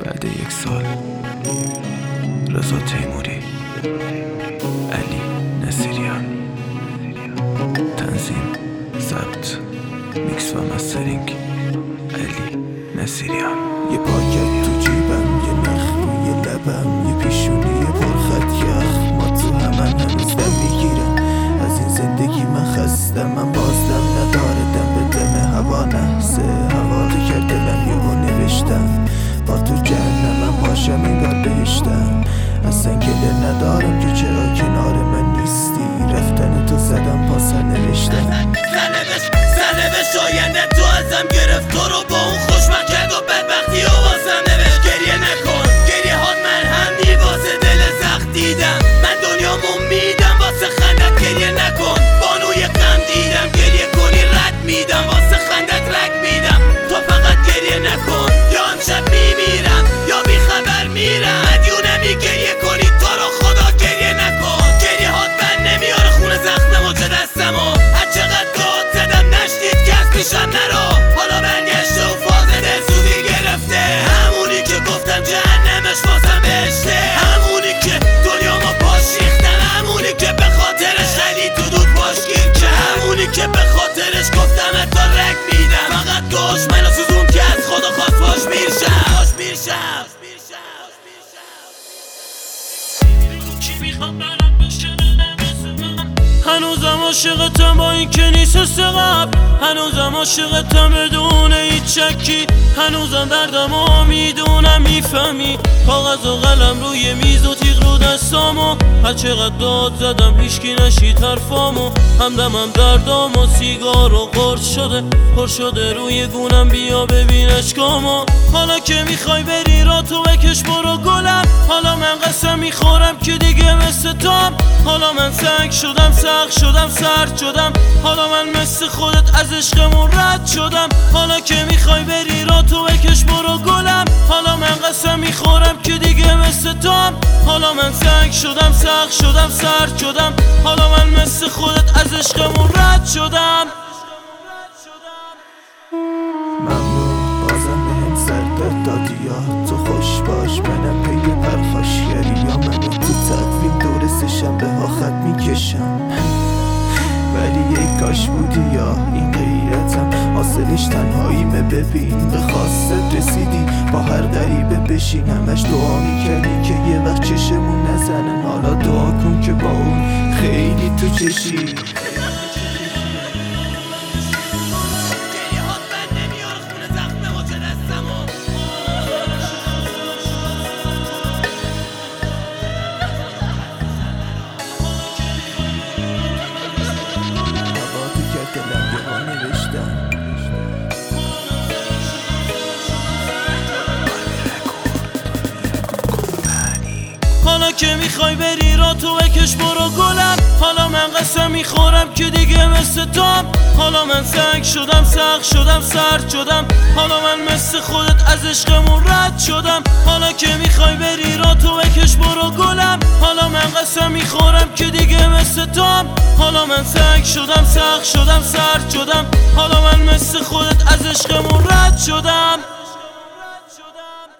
بعد 1 سال رضا تیموری، علی نصیریان. تنظیم، ضبط، میکس و مسترینگ علی نصیریان. یه پاکت تو جیبم، یه نخ روی لبم، یه پیشونی پرخط یخ. ما تو همن هنوز دم میگیرم، از این زندگی من خستم. من بازدم نداره دم به دم هوا نحسه. هوا رو کرد دلم یهو نوشتم با تو جهنمم باشم انگار بهشتم. اصلا گله ندارم که چرا کنار من نیستی. رفتن تو زدم پا سرنوشتم. سرنوشت آینده تو ازم گرفت، تو رو با اون خوشبخت کرد و بدبختی و واسم نوشت. گریه نکن، گریه هات مرهمی واسه دل زخم دیدم. من دنیامو میدم واسه خندت، گریه نکن. بانوی غم دیدم، گریه کنی رد میدم واسه خندت رگ میدم. تو فقط گریه نکن، یا امشب میمیرم یا بی خبر میرم. مدیونمی گریه کنی تو رو خدا گریه نکن. گریه هات بر نمیاره خونه زخممو چه دستمو. هر چقدر داد زدم نشنید که از پیشم نرو. حالا برگشته و فاز دلسوزی گرفته. همونی که گفتم جهنمش واسم بهشته. همونی که دنیامو باش ریختم. همونی که به خاطرش خیلی تو دود باش گیر که. همونی که به خاطرش گفتم تا رگ میدم. فقط گوش منو سوزون که از خدا خواست باش میرشم. هنوزم عاشقتم با این که نیست مثل قبل. هنوزم عاشقتم بدون هیچ شکی. هنوزم دردمو میدونم میفهمی. کاغذ و قلم روی میز و تیغ رو دستامو. هر چقدر داد زدم هیچکی نشید حرفامو. همدمم دردام و سیگار و قرص شده پر شده روی گونم. بیا ببین اشکامو. حالا که میخوای بری را تو بکش برو گلم. حالا من قسم میخورم که دیگه مثل توام. حالا من سنگ شدم، سخت شدم، سرد شدم. حالا من مثل خودت از عشقمون رد شدم. حالا که میخوای بری را تو بکش برو گلم. حالا من قسم میخورم که دیگه مثل توام. حالا من سنگ شدم، سخت شدم، سرد شدم. حالا من مثل خودت از عشقمون رد شدم. ممنون بازم بهم سر دادی یا تو خوش باش. منم پی پرخاشگری یا منو تو تقویم دور سه‌شنبه ها خط میکشم. ولی ای کاش بودی یا این غیرتم. حاصلش تنهاییمه ببین به خواستت رسیدی. با هر غریبه بشین همش دعا میکردی که یه وقت چشمون نزنن. حالا دعا کن که با اون خیلی تو چشی. حالا که میخوای بری را تو بکش برو گلم. حالا من قسم میخورم که دیگه مثل توام. حالا من سنگ شدم، سخت شدم، سرد شدم. حالا من مثل خودت از عشقمون رد شدم. حالا که میخوای بری را تو بکش برو گلم. حالا من قسم میخورم که دیگه مثل توام. حالا من سنگ شدم، سخت شدم، سرد شدم. حالا من مثل خودت از عشقمون رد شدم.